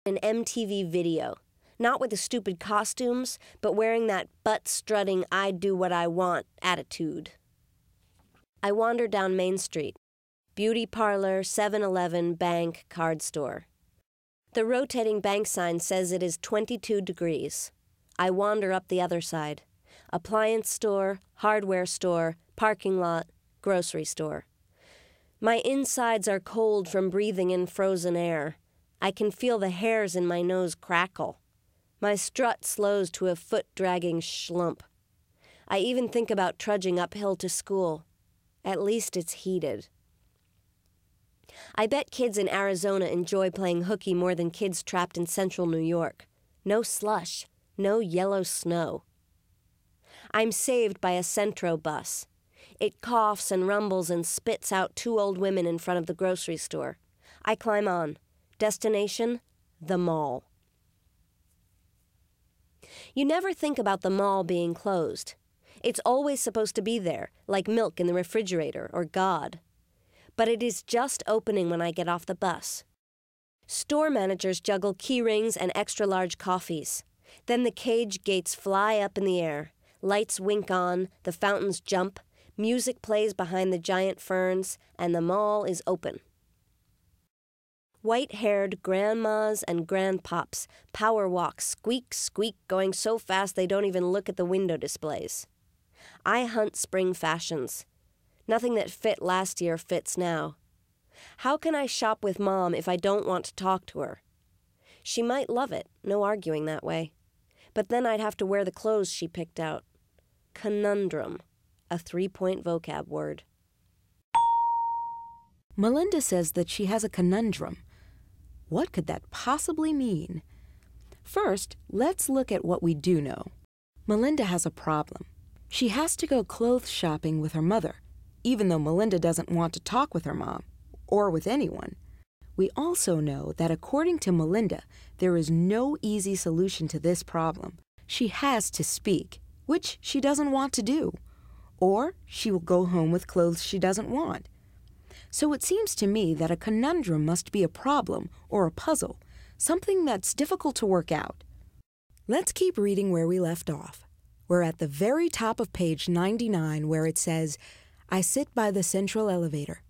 an MTV video. Not with the stupid costumes, but wearing that butt-strutting I-do-what-I-want attitude. I wander down Main Street. Beauty parlor, 7-Eleven, bank, card store. The rotating bank sign says it is 22 degrees. I wander up the other side. Appliance store, hardware store, parking lot, grocery store. My insides are cold from breathing in frozen air. I can feel the hairs in my nose crackle. My strut slows to a foot-dragging schlump. I even think about trudging uphill to school. At least it's heated. I bet kids in Arizona enjoy playing hooky more than kids trapped in central New York. No slush, no yellow snow. I'm saved by a Centro bus. It coughs and rumbles and spits out 2 old women in front of the grocery store. I climb on. Destination, the mall. You never think about the mall being closed. It's always supposed to be there, like milk in the refrigerator or God. But it is just opening when I get off the bus. Store managers juggle key rings and extra-large coffees. Then the cage gates fly up in the air. Lights wink on, the fountains jump, music plays behind the giant ferns, and the mall is open. White-haired grandmas and grandpops power walk, squeak, squeak, going so fast they don't even look at the window displays. I hunt spring fashions. Nothing that fit last year fits now. How can I shop with Mom if I don't want to talk to her? She might love it, no arguing that way. But then I'd have to wear the clothes she picked out. Conundrum, a 3-point vocab word. Melinda says that she has a conundrum. What could that possibly mean? First, let's look at what we do know. Melinda has a problem. She has to go clothes shopping with her mother, even though Melinda doesn't want to talk with her mom, or with anyone. We also know that according to Melinda, there is no easy solution to this problem. She has to speak, which she doesn't want to do, or she will go home with clothes she doesn't want. So it seems to me that a conundrum must be a problem or a puzzle, something that's difficult to work out. Let's keep reading where we left off. We're at the very top of page 99 where it says, I sit by the central elevator.